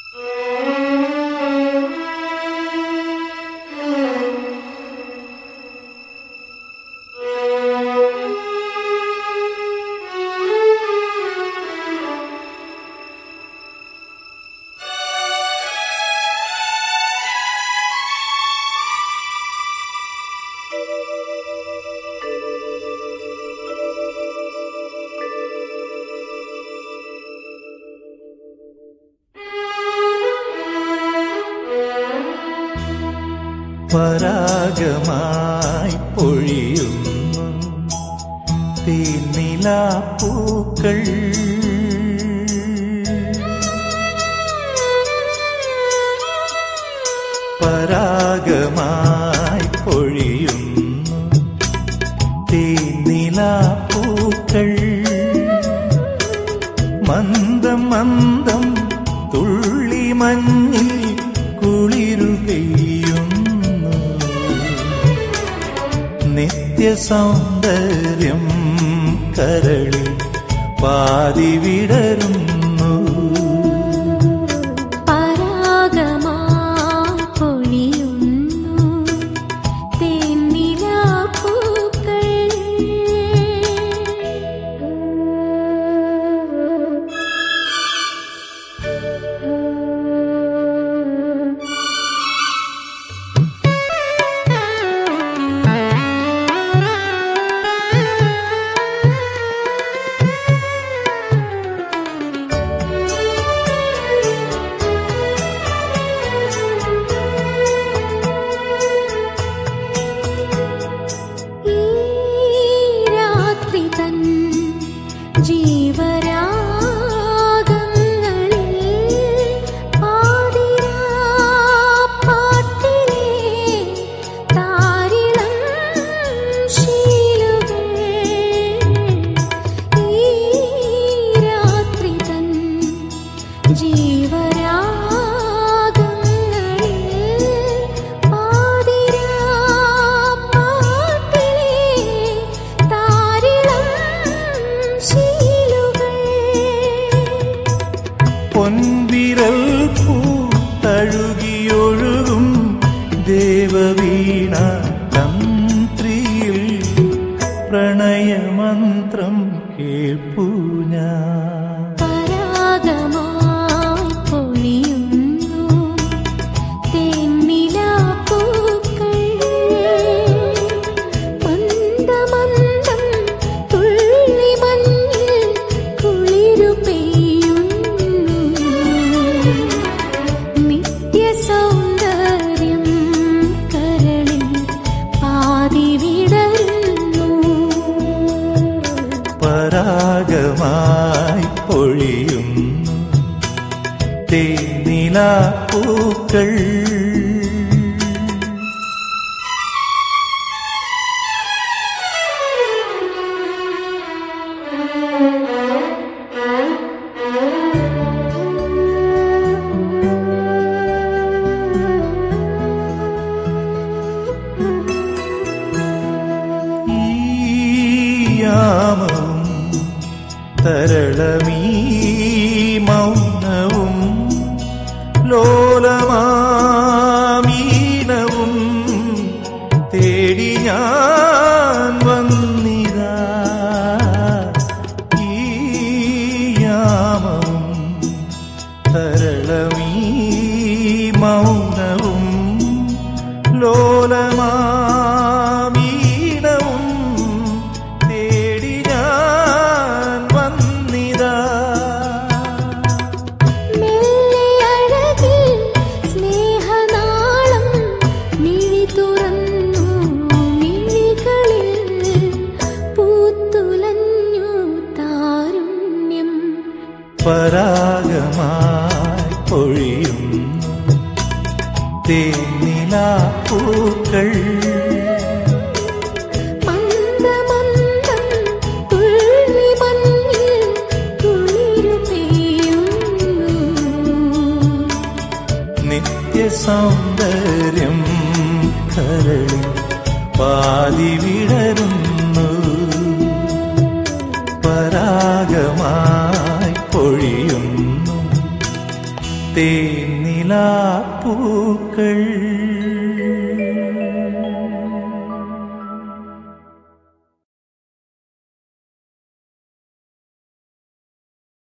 പരാഗമായി പൊഴിയുന്നു തേനിലാപ്പൂക്കൾ. പരാഗമായി പൊഴിയുന്നു തേനിലാപ്പൂക്കൾ. മന്ദം മന്ദം തുള്ളി മഞ്ഞിൽ കുളിരു പെയ്യുന്നു. നിത്യസൗന്ദര്യം കരളിൽ പാതി വിടരുന്നു. പരാഗമായി പൊഴിയുന്നു തേനിലാപ്പൂക്കൾ. പൊൻവിരൽ പൂത്തഴുകിയൊഴുകും ദേവവീണ തന്ത്രിയിൽ പ്രണയമന്ത്രം കേൾപ്പൂ ഞാൻ. പരാഗമായി പൊഴിയുന്നു തേനിലാപ്പൂക്കൾ. മന്ദമന്ദം തുള്ളി മഞ്ഞിൽ കുളിരു പെയ്യുന്നു. നിത്യസൗന്ദര്യം കരളിൽ പാതി വിടരുന്നു. പരാഗമായി പൊഴിയുന്നു തേനിലാപ്പൂക്കൾ. ഈ യാമവും തരളമീ മൗനവും ലോലമാമീനവും തേടി ഞാൻ വന്നിതാ. ഈ യാമവും തരളമീ മൗനവും ലോലമാമീനവും തേടി ഞാൻ വന്നിതാ. മെല്ലെയഴകിൽ സ്നേഹനാളം മിഴി തുറന്നു. മിഴികളിൽ പൂത്തുലഞ്ഞു താരുണ്യം. പരാഗമായി പൊഴിയുന്നു തേനിലാപ്പൂക്കൾ. മന്ദമന്ദം തുള്ളി മഞ്ഞിൽ കുളിരു പെയ്യുന്നു. നിത്യസൗന്ദര്യം കരളിൽ പാതി വിടരുന്നു. പരാഗമായി പൊഴിയുന്നു തേനിലാപ്പൂക്കൾ